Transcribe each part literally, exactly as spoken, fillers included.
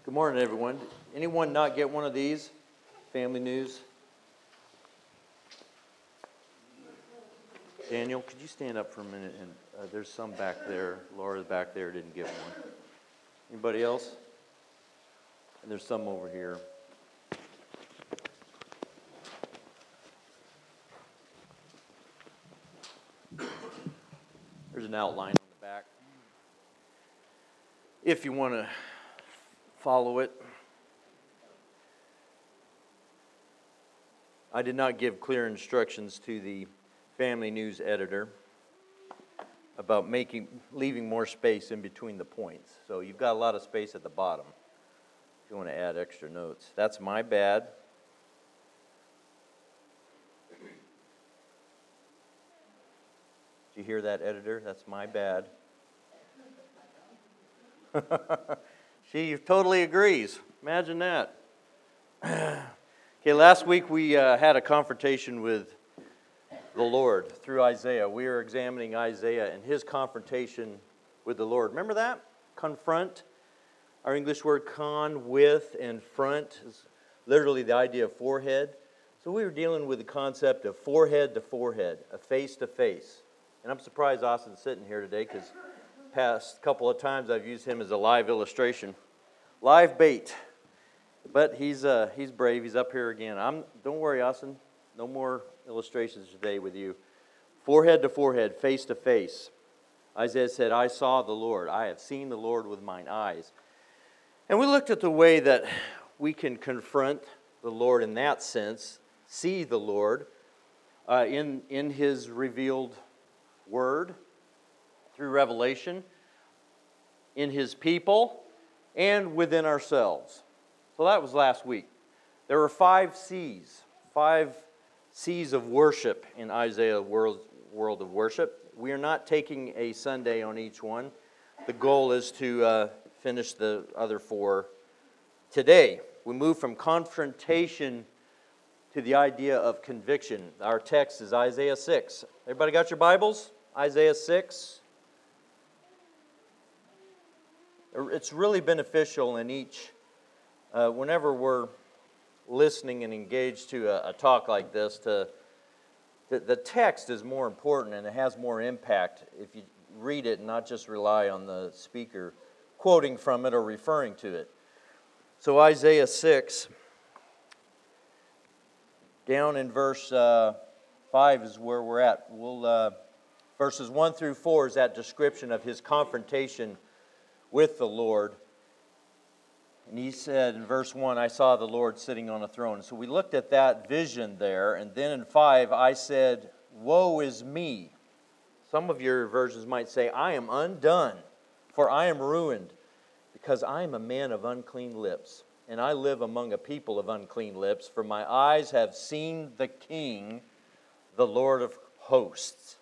Good morning, everyone. Anyone not get one of these? Family News? Daniel, could you stand up for a minute? And uh, there's some back there. Laura back there didn't get one. Anybody else? And there's some over here. There's an outline on the back. If you want to follow it. I did not give clear instructions to the Family News editor about making leaving more space in between the points. So you've got a lot of space at the bottom if you want to add extra notes. That's my bad. Did you hear that, editor? That's my bad. She totally agrees. Imagine that. Okay, last week we uh, had a confrontation with the Lord through Isaiah. We are examining Isaiah and his confrontation with the Lord. Remember that? Confront. Our English word con, with, and front is literally the idea of forehead. So we were dealing with the concept of forehead to forehead, a face to face. And I'm surprised Austin's sitting here today because past couple of times I've used him as a live illustration. Live bait. But he's uh, he's brave. He's up here again. I'm. Don't worry, Austin. No more illustrations today with you. Forehead to forehead, face to face. Isaiah said, I saw the Lord. I have seen the Lord with mine eyes. And we looked at the way that we can confront the Lord in that sense, see the Lord uh, in, in His revealed Word, through revelation, in His people, and within ourselves. So that was last week. There were five C's, five C's of worship in Isaiah's world, world of worship. We are not taking a Sunday on each one. The goal is to uh, finish the other four today. We move from confrontation to the idea of conviction. Our text is Isaiah six. Everybody got your Bibles? Isaiah six. It's really beneficial in each Uh, whenever we're listening and engaged to a, a talk like this, to the, the text is more important and it has more impact if you read it and not just rely on the speaker quoting from it or referring to it. So Isaiah six, down in verse uh, five is where we're at. We'll uh, verses one through four is that description of his confrontation with the Lord. And he said in verse one, I saw the Lord sitting on a throne. So we looked at that vision there. And then in five, I said, woe is me. Some of your versions might say, I am undone, for I am ruined, because I am a man of unclean lips, and I live among a people of unclean lips, for my eyes have seen the King, the Lord of hosts.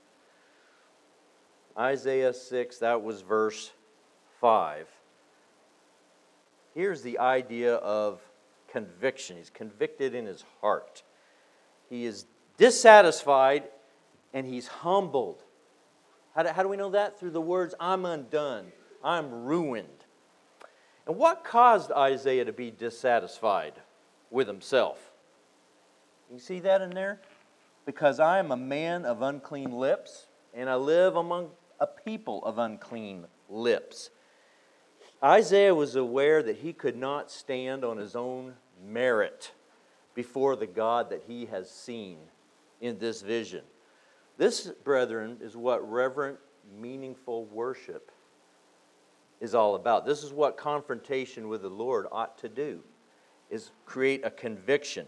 Isaiah six, that was verse five. Here's the idea of conviction. He's convicted in his heart. He is dissatisfied and he's humbled. How do, how do we know that? Through the words, I'm undone. I'm ruined. And what caused Isaiah to be dissatisfied with himself? You see that in there? Because I am a man of unclean lips and I live among a people of unclean lips. Isaiah was aware that he could not stand on his own merit before the God that he has seen in this vision. This, brethren, is what reverent, meaningful worship is all about. This is what confrontation with the Lord ought to do, is create a conviction.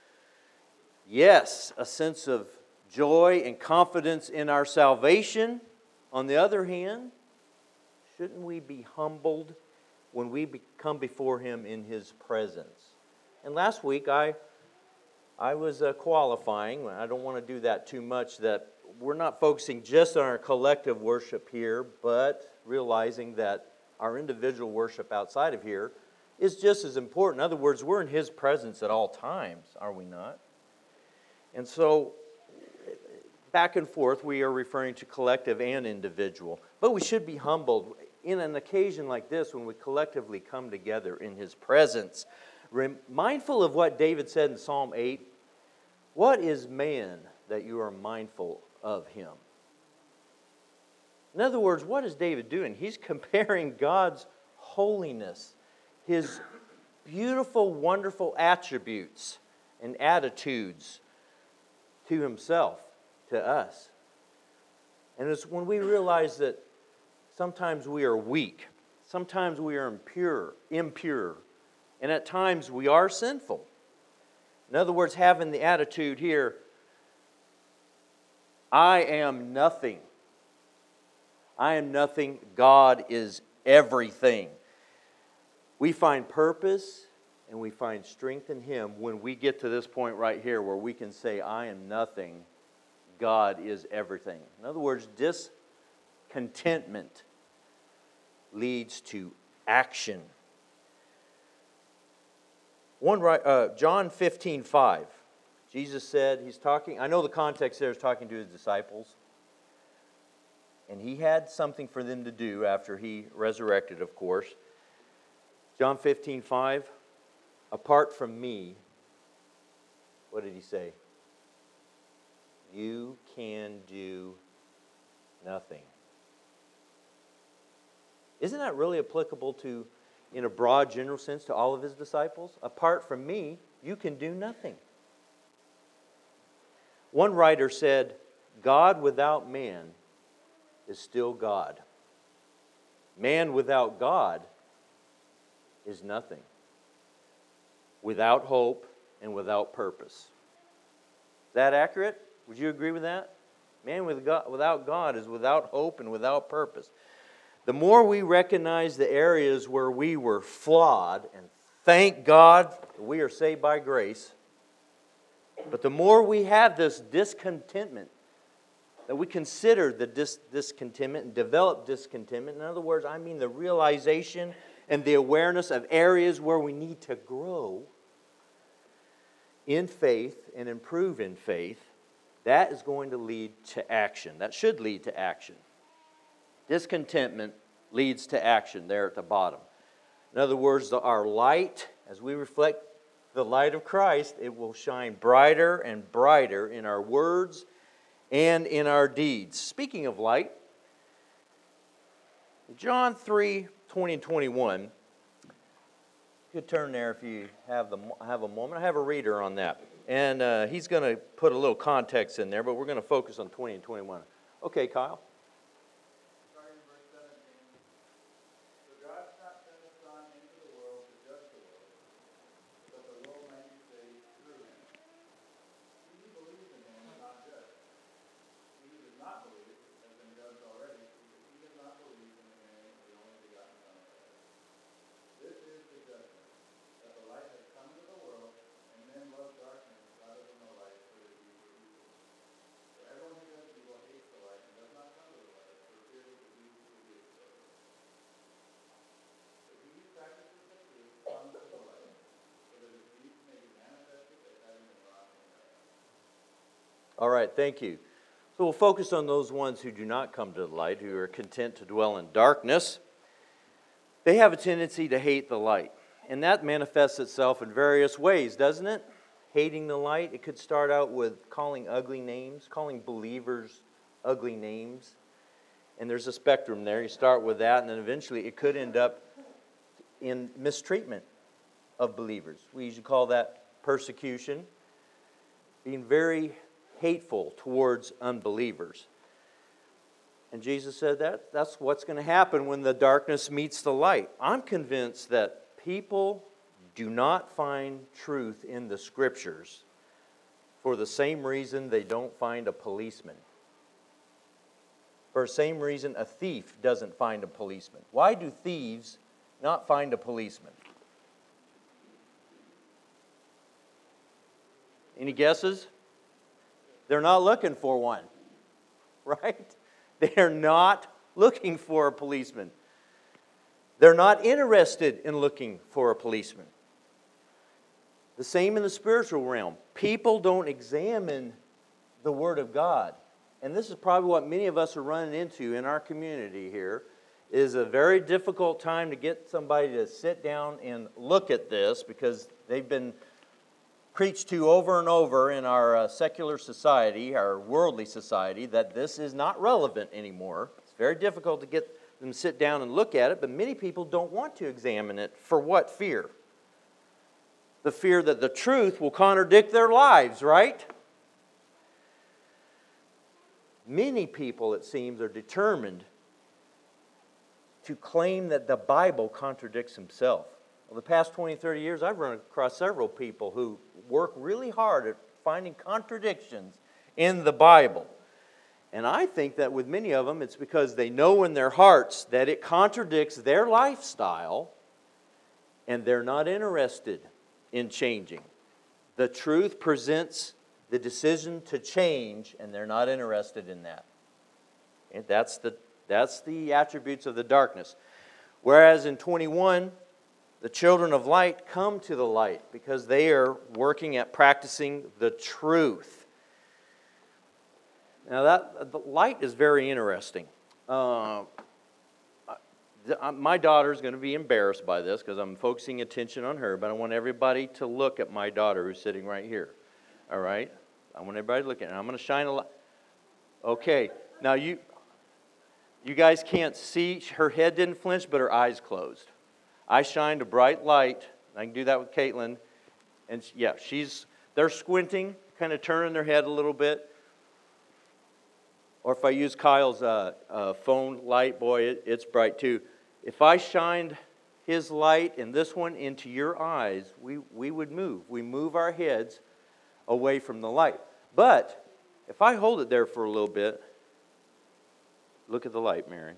Yes, a sense of joy and confidence in our salvation. On the other hand, shouldn't we be humbled when we be, come before Him in His presence? And last week I I was uh, qualifying. I don't want to do that too much, that we're not focusing just on our collective worship here, but realizing that our individual worship outside of here is just as important. In other words, we're in His presence at all times, are we not? And so back and forth, we are referring to collective and individual. But we should be humbled. in an occasion like this, when we collectively come together in His presence, mindful of what David said in Psalm eight, what is man that you are mindful of him? In other words, what is David doing? He's comparing God's holiness, His beautiful, wonderful attributes and attitudes to Himself, to us. And it's when we realize that sometimes we are weak, sometimes we are impure, impure, and at times we are sinful. In other words, having the attitude here, I am nothing. I am nothing. God is everything. We find purpose and we find strength in Him when we get to this point right here where we can say, I am nothing. God is everything. In other words, discontentment leads to action. One right, uh, John fifteen five. Jesus said, He's talking, I know the context there is talking to His disciples. And He had something for them to do after He resurrected, of course. John fifteen five. Apart from me, what did He say? You can do nothing. Isn't that really applicable to, in a broad general sense, to all of His disciples? Apart from me, you can do nothing. One writer said, God without man is still God. Man without God is nothing. Without hope and without purpose. Is that accurate? Would you agree with that? Man with God, without God is without hope and without purpose. The more we recognize the areas where we were flawed, and thank God we are saved by grace, but the more we have this discontentment, that we consider the dis- discontentment and develop discontentment. In other words, I mean the realization and the awareness of areas where we need to grow in faith and improve in faith. That is going to lead to action. That should lead to action. Discontentment leads to action there at the bottom. In other words, our light, as we reflect the light of Christ, it will shine brighter and brighter in our words and in our deeds. Speaking of light, John three, twenty and twenty-one. You could turn there if you have, the, have a moment. I have a reader on that. And uh, he's going to put a little context in there, but we're going to focus on twenty and twenty-one. Okay, Kyle. All right, thank you. So we'll focus on those ones who do not come to the light, who are content to dwell in darkness. They have a tendency to hate the light. And that manifests itself in various ways, doesn't it? Hating the light. It could start out with calling ugly names, calling believers ugly names. And there's a spectrum there. You start with that, and then eventually it could end up in mistreatment of believers. We usually call that persecution. Being very hateful towards unbelievers. And Jesus said that that's what's going to happen when the darkness meets the light. I'm convinced that people do not find truth in the Scriptures for the same reason they don't find a policeman. For the same reason a thief doesn't find a policeman. Why do thieves not find a policeman? Any guesses? They're not looking for one, right? They're not looking for a policeman. They're not interested in looking for a policeman. The same in the spiritual realm. People don't examine the Word of God. And this is probably what many of us are running into in our community here, It is a very difficult time to get somebody to sit down and look at this because they've been preached to over and over in our uh, secular society, our worldly society, that this is not relevant anymore. It's very difficult to get them to sit down and look at it, but many people don't want to examine it. For what fear? The fear that the truth will contradict their lives, right? Many people, it seems, are determined to claim that the Bible contradicts himself. Well, the past twenty, thirty years, I've run across several people who work really hard at finding contradictions in the Bible. And I think that with many of them, it's because they know in their hearts that it contradicts their lifestyle, and they're not interested in changing. The truth presents the decision to change, and they're not interested in that. And that's the, that's the attributes of the darkness. Whereas in twenty-one, the children of light come to the light because they are working at practicing the truth. Now that the light is very interesting. Uh, my daughter's going to be embarrassed by this because I'm focusing attention on her, but I want everybody to look at my daughter who's sitting right here. All right? I want everybody to look at it. I'm going to shine a light. Okay. Now you, you guys can't see. Her head didn't flinch, but her eyes closed. I shined a bright light. I can do that with Caitlin. And yeah, she's they're squinting, kind of turning their head a little bit. Or if I use Kyle's uh, uh, phone light, boy, it, it's bright too. If I shined his light and this one into your eyes, we, we would move. We move our heads away from the light. But if I hold it there for a little bit, look at the light, Mary.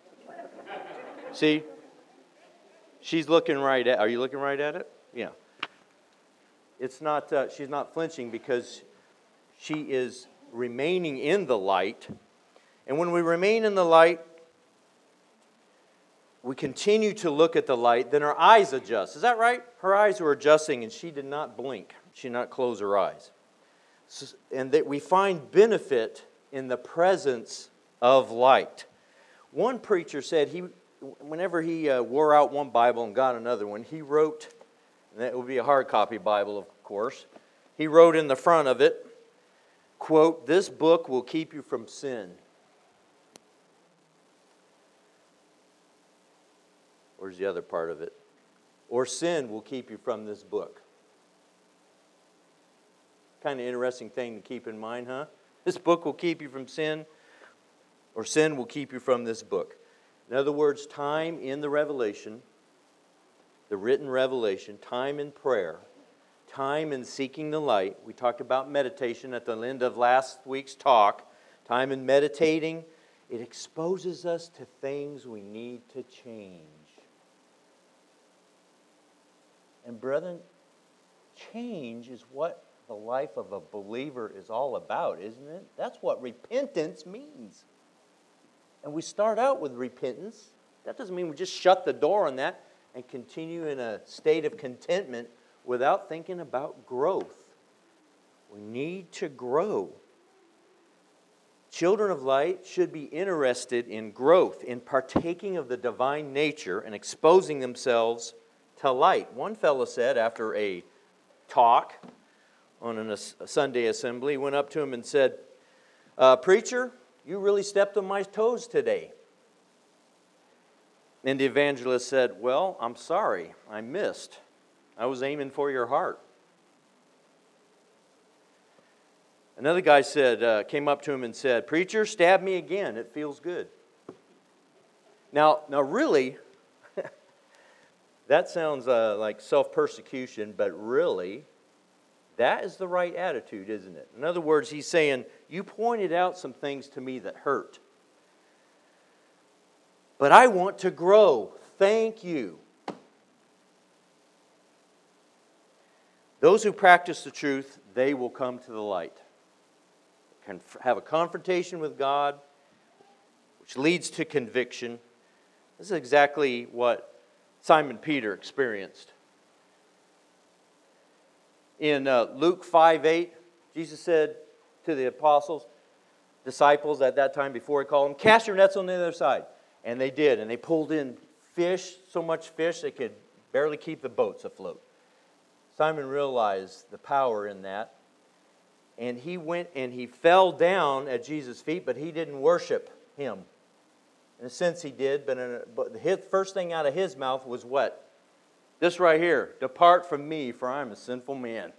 See? She's looking right at, are you looking right at it? Yeah. It's not, uh, she's not flinching because she is remaining in the light. And when we remain in the light, we continue to look at the light, then our eyes adjust. Is that right? Her eyes were adjusting and she did not blink. She did not close her eyes. So, and that we find benefit in the presence of light. One preacher said he whenever he uh, wore out one Bible and got another one, he wrote, and that would be a hard copy Bible, of course, he wrote in the front of it, quote, "This book will keep you from sin." Where's the other part of it? "Or sin will keep you from this book." Kind of interesting thing to keep in mind, huh? This book will keep you from sin, or sin will keep you from this book. In other words, time in the revelation, the written revelation, time in prayer, time in seeking the light. We talked about meditation at the end of last week's talk. Time in meditating, it exposes us to things we need to change. And brethren, change is what the life of a believer is all about, isn't it? That's what repentance means. And we start out with repentance. That doesn't mean we just shut the door on that and continue in a state of contentment without thinking about growth. We need to grow. Children of light should be interested in growth, in partaking of the divine nature and exposing themselves to light. One fellow said after a talk on a Sunday assembly, he went up to him and said, uh, "Preacher, you really stepped on my toes today." And the evangelist said, "Well, I'm sorry, I missed. I was aiming for your heart." Another guy said, uh, came up to him and said, "Preacher, stab me again, it feels good." Now, now really, that sounds uh, like self-persecution, but really, that is the right attitude, isn't it? In other words, he's saying, you pointed out some things to me that hurt. But I want to grow. Thank you. Those who practice the truth, they will come to the light. Can have a confrontation with God, which leads to conviction. This is exactly what Simon Peter experienced. In uh, Luke five eight, Jesus said to the apostles, disciples at that time before he called them, "Cast your nets on the other side." And they did, and they pulled in fish, so much fish they could barely keep the boats afloat. Simon realized the power in that, and he went and he fell down at Jesus' feet, but he didn't worship him. In a sense he did, but, in a, but the first thing out of his mouth was what? This right here, "Depart from me, for I am a sinful man."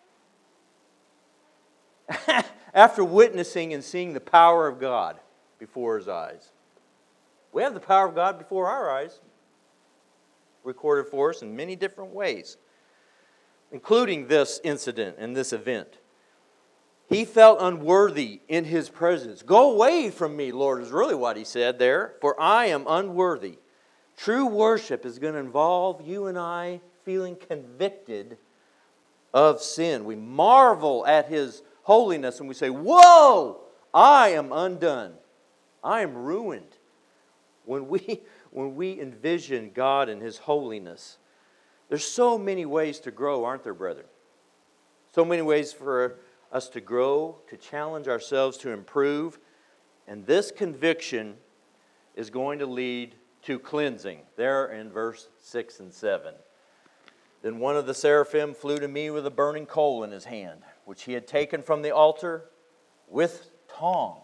After witnessing and seeing the power of God before his eyes. We have the power of God before our eyes, recorded for us in many different ways, including this incident and this event. He felt unworthy in his presence. "Go away from me, Lord," is really what he said there, "for I am unworthy." True worship is going to involve you and I feeling convicted of sin. We marvel at his holiness and we say, "Whoa, I am undone. I am ruined." When we, when we envision God and his holiness, there's so many ways to grow, aren't there, brethren? So many ways for us to grow, to challenge ourselves, to improve. And this conviction is going to lead to cleansing. There in verse six and seven. "Then one of the seraphim flew to me with a burning coal in his hand, which he had taken from the altar with tongs.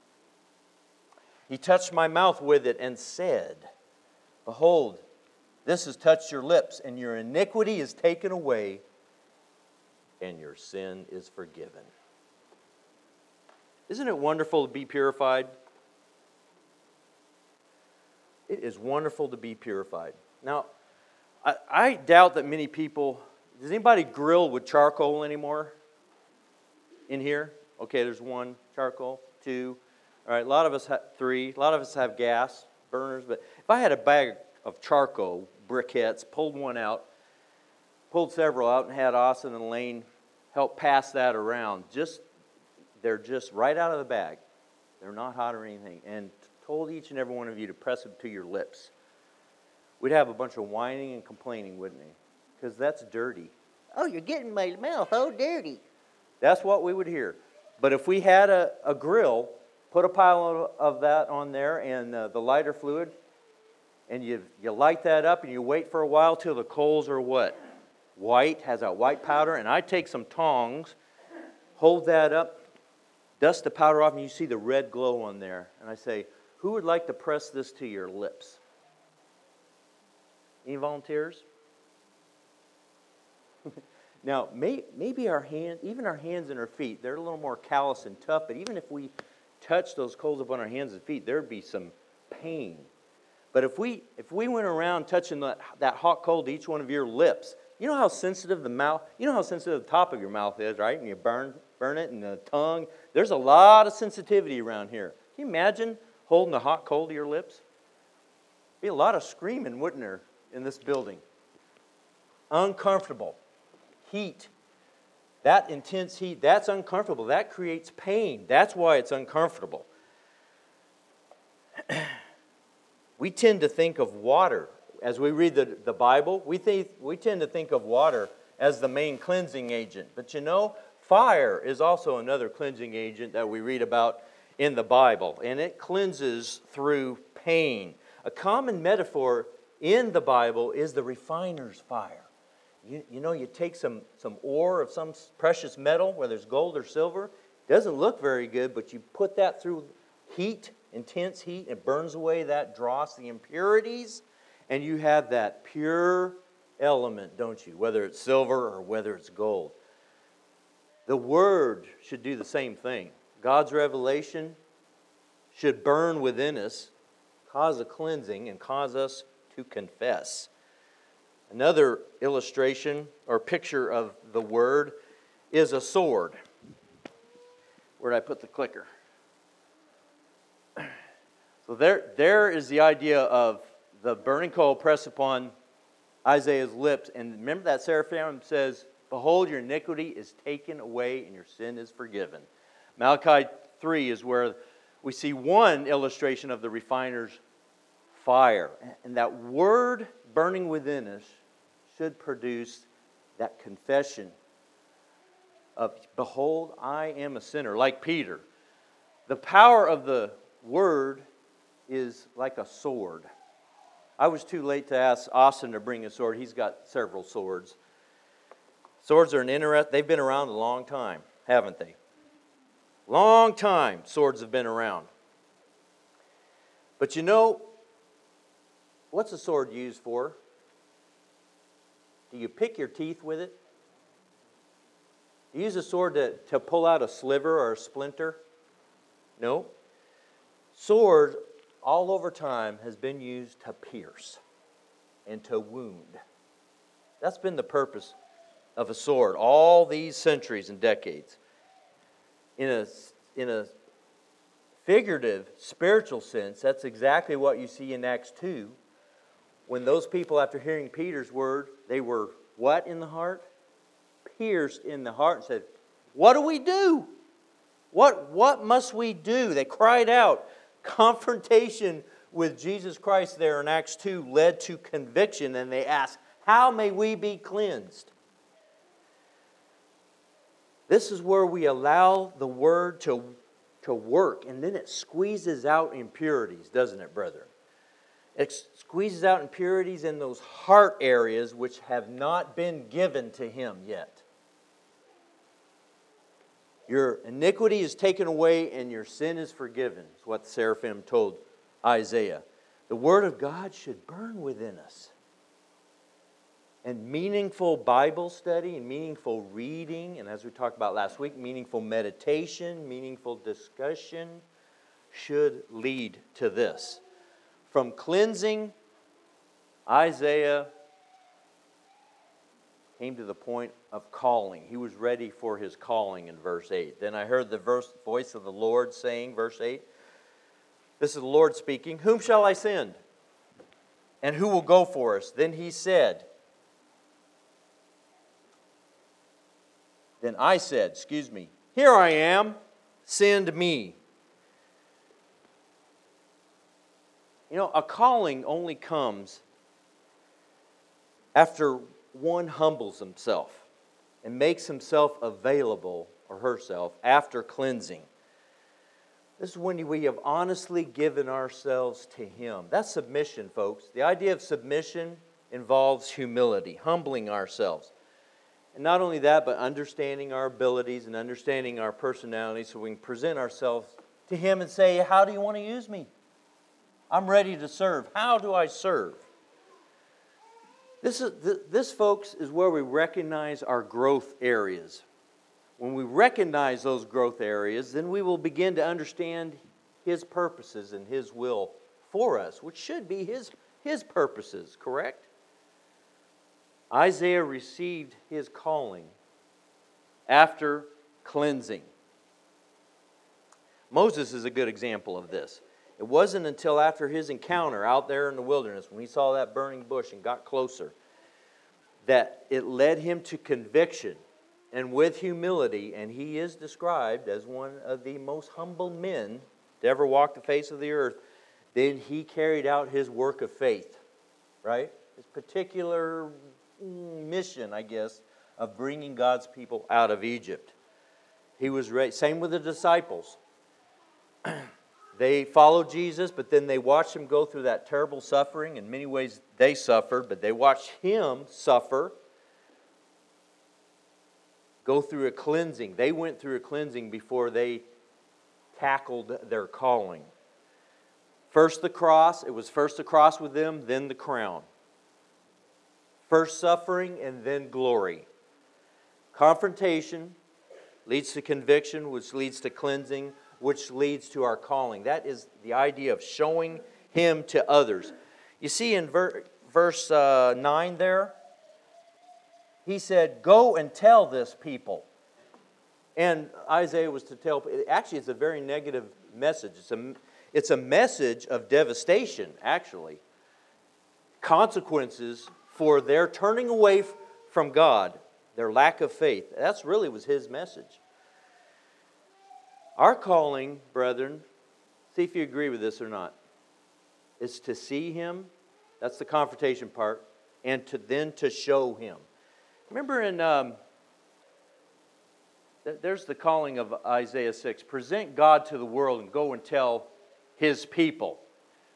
He touched my mouth with it and said, 'Behold, this has touched your lips, and your iniquity is taken away, and your sin is forgiven.'" Isn't it wonderful to be purified? It is wonderful to be purified. Now, I, I doubt that many people, does anybody grill with charcoal anymore in here? Okay, there's one, charcoal, two. All right, a lot of us have three. A lot of us have gas burners. But if I had a bag of charcoal briquettes, pulled one out, pulled several out, and had Austin and Lane help pass that around, just they're just right out of the bag. They're not hot or anything. And told each and every one of you to press it to your lips. We'd have a bunch of whining and complaining, wouldn't we? Because that's dirty. "Oh, you're getting my mouth oh dirty." That's what we would hear. But if we had a, a grill, put a pile of, of that on there and uh, the lighter fluid, and you, you light that up and you wait for a while till the coals are what? White, has that white powder. And I take some tongs, hold that up, dust the powder off, and you see the red glow on there. And I say, "Who would like to press this to your lips?" Any volunteers? Now, may, maybe our hands, even our hands and our feet, they're a little more callous and tough, but even if we touch those coals upon our hands and feet, there'd be some pain. But if we if we went around touching that, that hot coal to each one of your lips, you know how sensitive the mouth, you know how sensitive the top of your mouth is, right? And you burn, burn it, and the tongue. There's a lot of sensitivity around here. Can you imagine holding a hot coal to your lips? Be a lot of screaming, wouldn't there, in this building? Uncomfortable. Heat. That intense heat, that's uncomfortable. That creates pain. That's why it's uncomfortable. We tend to think of water. As we read the, the Bible, we, think, we tend to think of water as the main cleansing agent. But you know, fire is also another cleansing agent that we read about in the Bible. And it cleanses through pain. A common metaphor in the Bible is the refiner's fire. You, you know, you take some, some ore of some precious metal, whether it's gold or silver. It doesn't look very good, but you put that through heat, intense heat, and it burns away that dross, the impurities, and you have that pure element, don't you? Whether it's silver or whether it's gold. The Word should do the same thing. God's revelation should burn within us, cause a cleansing, and cause us to confess. Another illustration or picture of the Word is a sword. Where did I put the clicker? So there, there is the idea of the burning coal pressed upon Isaiah's lips. And remember that seraphim says, "Behold, your iniquity is taken away and your sin is forgiven." Malachi three is where we see one illustration of the refiner's fire. And that word burning within us should produce that confession of, "Behold, I am a sinner," like Peter. The power of the Word is like a sword. I was too late to ask Austin to bring a sword. He's got several swords. Swords are an interest. They've been around a long time, haven't they? Long time swords have been around. But you know, what's a sword used for? Do you pick your teeth with it? Do you use a sword to, to pull out a sliver or a splinter? No. Sword, all over time, has been used to pierce and to wound. That's been the purpose of a sword all these centuries and decades. In a, in a figurative, spiritual sense, that's exactly what you see in Acts two. When those people, after hearing Peter's word, they were what in the heart? Pierced in the heart and said, what do we do? What, what must we do? They cried out. Confrontation with Jesus Christ there in Acts two led to conviction, and they asked, how may we be cleansed? This is where we allow the Word to, to work, and then it squeezes out impurities, doesn't it, brethren? It squeezes out impurities in those heart areas which have not been given to Him yet. Your iniquity is taken away and your sin is forgiven. Is what the seraphim told Isaiah. The Word of God should burn within us. And meaningful Bible study and meaningful reading, and as we talked about last week, meaningful meditation, meaningful discussion should lead to this. From cleansing, Isaiah came to the point of calling. He was ready for his calling in verse eight. Then I heard the verse, voice of the Lord saying, verse eight, this is the Lord speaking, whom shall I send? And who will go for us? Then he said, then I said, excuse me, here I am, send me. You know, a calling only comes after one humbles himself and makes himself available, or herself, after cleansing. This is when we have honestly given ourselves to Him. That's submission, folks. The idea of submission involves humility, humbling ourselves. And not only that, but understanding our abilities and understanding our personality so we can present ourselves to Him and say, how do you want to use me? I'm ready to serve. How do I serve? This, is, this, folks, is where we recognize our growth areas. When we recognize those growth areas, then we will begin to understand His purposes and His will for us, which should be His, His purposes, correct? Isaiah received his calling after cleansing. Moses is a good example of this. It wasn't until after his encounter out there in the wilderness, when he saw that burning bush and got closer, that it led him to conviction and with humility, and he is described as one of the most humble men to ever walk the face of the earth. Then he carried out his work of faith, right? His particular mission, I guess, of bringing God's people out of Egypt. He was ready. Same with the disciples. They followed Jesus, but then they watched Him go through that terrible suffering. In many ways, they suffered, but they watched Him suffer, go through a cleansing. They went through a cleansing before they tackled their calling. First the cross. It was first the cross with them, then the crown. First suffering and then glory. Confrontation leads to conviction, which leads to cleansing, which leads to our calling. That is the idea of showing Him to others. You see in ver- verse uh, nine there, He said, go and tell this people. And Isaiah was to tell, actually it's a very negative message. It's a, it's a message of devastation, actually. Consequences for their turning away from God, their lack of faith. That's really was his message. Our calling, brethren, see if you agree with this or not, is to see Him. That's the confrontation part. And to then to show Him. Remember in, um, there's the calling of Isaiah six. Present God to the world and go and tell His people.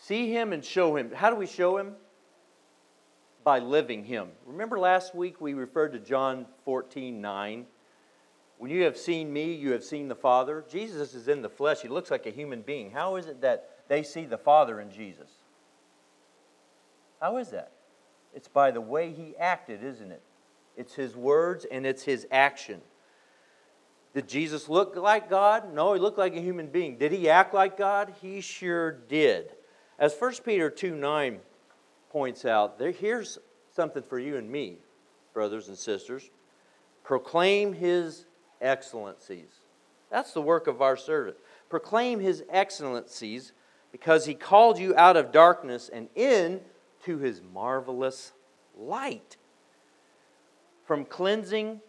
See Him and show Him. How do we show Him? By living Him. Remember last week we referred to John fourteen nine. When you have seen me, you have seen the Father. Jesus is in the flesh. He looks like a human being. How is it that they see the Father in Jesus? How is that? It's by the way He acted, isn't it? It's His words and it's His action. Did Jesus look like God? No, He looked like a human being. Did He act like God? He sure did. As First Peter two nine points out, there, here's something for you and me, brothers and sisters. Proclaim His excellencies. That's the work of our servant. Proclaim His excellencies because He called you out of darkness and into His marvelous light. From cleansing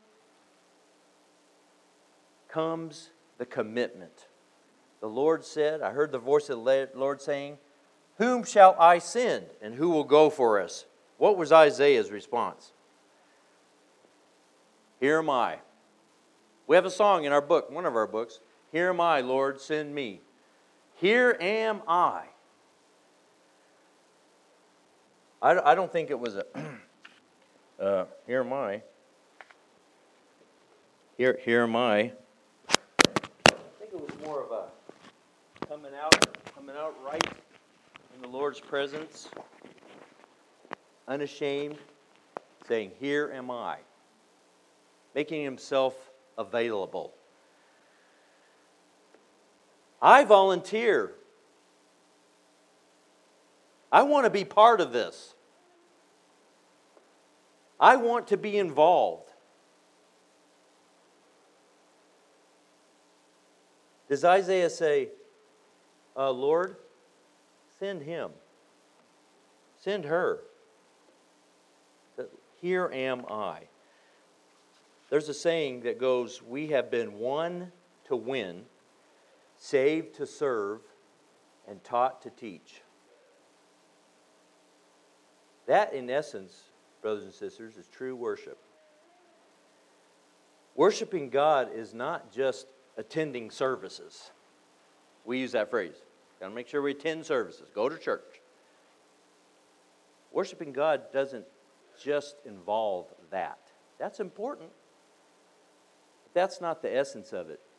comes the commitment. The Lord said, I heard the voice of the Lord saying, whom shall I send, and who will go for us? What was Isaiah's response? Here am I. We have a song in our book, one of our books. Here am I, Lord, send me. Here am I. I, I don't think it was a, uh, here am I. Here, here am I. I think it was more of a coming out, coming out right in the Lord's presence, unashamed, saying, here am I. Making Himself available. I volunteer. I want to be part of this. I want to be involved. Does Isaiah say, uh, Lord, send him. Send her. Here am I. There's a saying that goes, we have been won to win, saved to serve, and taught to teach. That, in essence, brothers and sisters, is true worship. Worshiping God is not just attending services. We use that phrase. Got to make sure we attend services. Go to church. Worshiping God doesn't just involve that. That's important. But that's not the essence of it.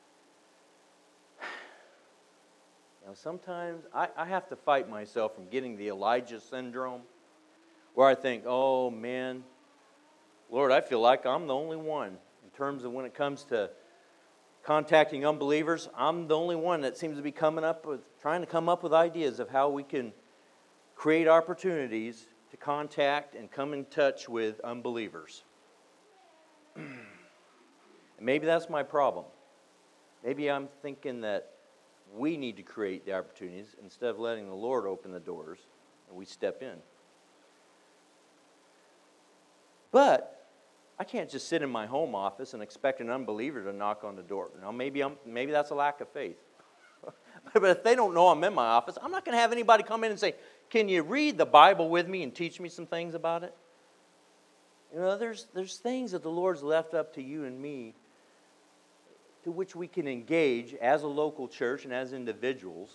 Now, sometimes I, I have to fight myself from getting the Elijah syndrome, where I think, oh man, Lord, I feel like I'm the only one in terms of when it comes to contacting unbelievers. I'm the only one that seems to be coming up with, trying to come up with ideas of how we can create opportunities to contact and come in touch with unbelievers. And maybe that's my problem. Maybe I'm thinking that we need to create the opportunities instead of letting the Lord open the doors and we step in. But I can't just sit in my home office and expect an unbeliever to knock on the door. Now, maybe I'm, maybe that's a lack of faith. But if they don't know I'm in my office, I'm not going to have anybody come in and say, can you read the Bible with me and teach me some things about it? You know, there's, there's things that the Lord's left up to you and me to which we can engage as a local church and as individuals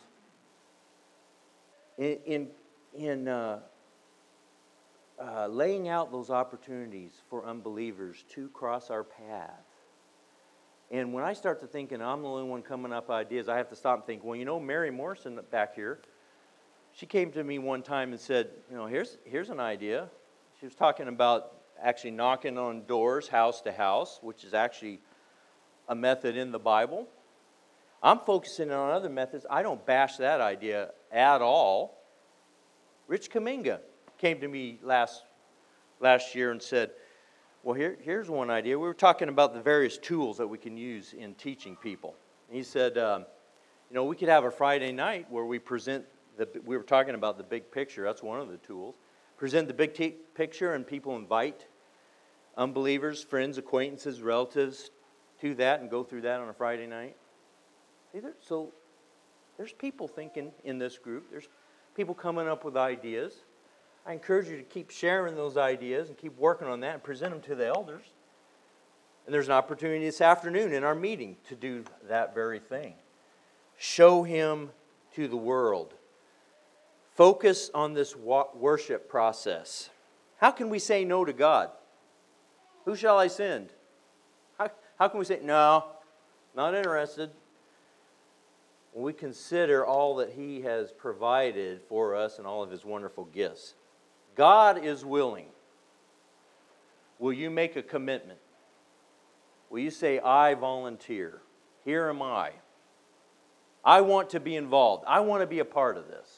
in, in, in uh, uh, laying out those opportunities for unbelievers to cross our path. And when I start to thinking I'm the only one coming up with ideas, I have to stop and think, well, you know, Mary Morrison back here, she came to me one time and said, you know, here's, here's an idea. She was talking about actually knocking on doors, house to house, which is actually a method in the Bible. I'm focusing on other methods. I don't bash that idea at all. Rich Kaminga came to me last last year and said, well, here, here's one idea. We were talking about the various tools that we can use in teaching people. And he said, um, you know, we could have a Friday night where we present, the, we were talking about the big picture. That's one of the tools. Present the big t- picture and people invite unbelievers, friends, acquaintances, relatives to that and go through that on a Friday night. See, there, so there's people thinking in this group. There's people coming up with ideas. I encourage you to keep sharing those ideas and keep working on that and present them to the elders. And there's an opportunity this afternoon in our meeting to do that very thing. Show Him to the world. focus on this worship process. How can we say no to God? Who shall I send? How, how can we say, no, not interested? When we consider all that He has provided for us and all of His wonderful gifts. God is willing. Will you make a commitment? Will you say, I volunteer? Here am I. I want to be involved. I want to be a part of this.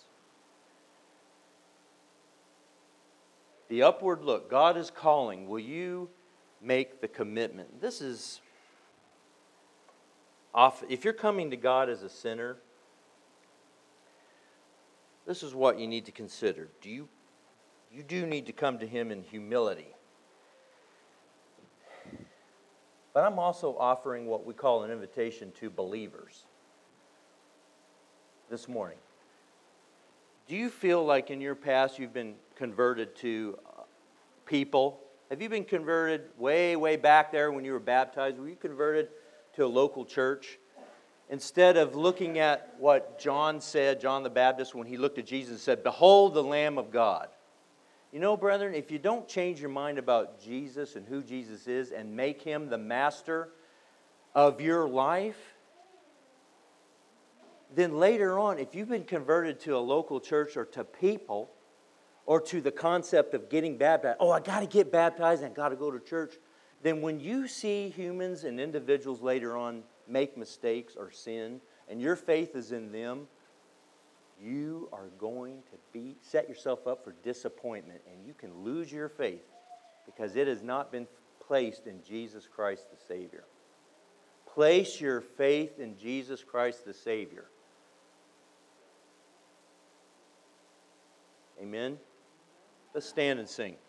The upward look. God is calling. Will you make the commitment? This is off. If you're coming to God as a sinner, this is what you need to consider. Do you, you do need to come to Him in humility. But I'm also offering what we call an invitation to believers this morning. Do you feel like in your past you've been converted to people? Have you been converted way, way back there when you were baptized? Were you converted to a local church? Instead of looking at what John said, John the Baptist, when he looked at Jesus and said, behold the Lamb of God. You know, brethren, if you don't change your mind about Jesus and who Jesus is and make Him the master of your life, then later on, if you've been converted to a local church or to people or to the concept of getting baptized, oh, I got to get baptized and I got to go to church, then when you see humans and individuals later on make mistakes or sin and your faith is in them, you are going to be set yourself up for disappointment, and you can lose your faith because it has not been placed in Jesus Christ the Savior. Place your faith in Jesus Christ the Savior. Amen? Let's stand and sing.